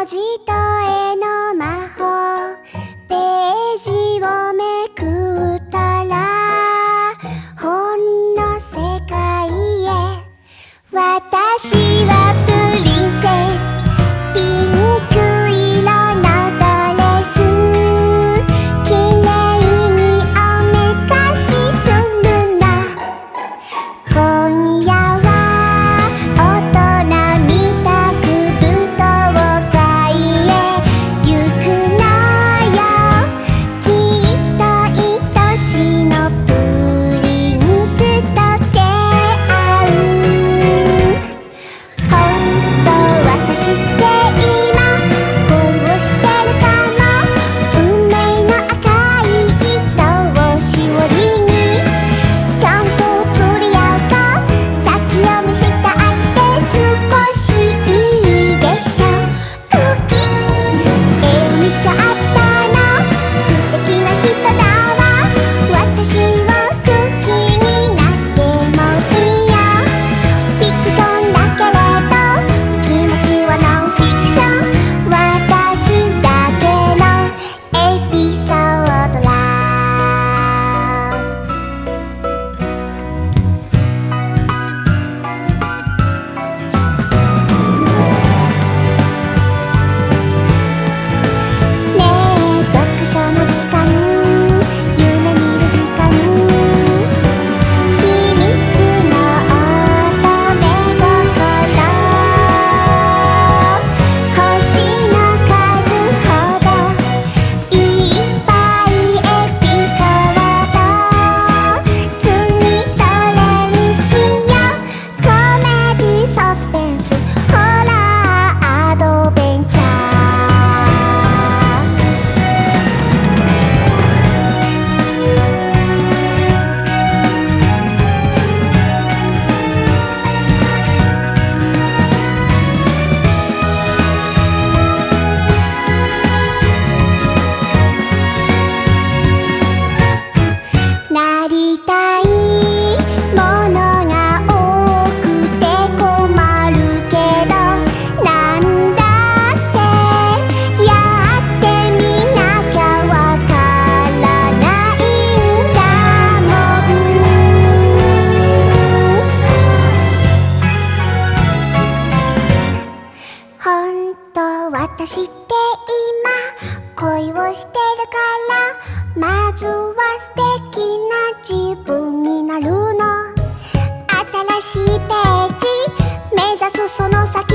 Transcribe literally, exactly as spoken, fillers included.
字と絵の魔法ページをめくったら本の世界へ私はプリンセスピンク色のドレスきれいにおめかしするの今夜は大人みたく舞踏会へ行くのよきっと愛しのプリンスと出会うほんと私って今恋をしてるかも運命の赤い糸をしおりにちゃんと釣り合うか先を見してあって少しいいでしょ時絵を見ちゃったの素敵な人だわ私を好きになってもいいよフィクションだけれど気持ちはノンフィクション私だけのエピソードラねえ読書の時間夢見る時間秘密の乙女心星の数ほどいっぱいエピソード次どれにしようコメディサスペンスホラーアドベンチャーなりたいものが多くて困るけどなんだってやってみなきゃわからないんだもんほんと私って今恋をしてるからまずは素敵な自分になるの新しいページ目指すその先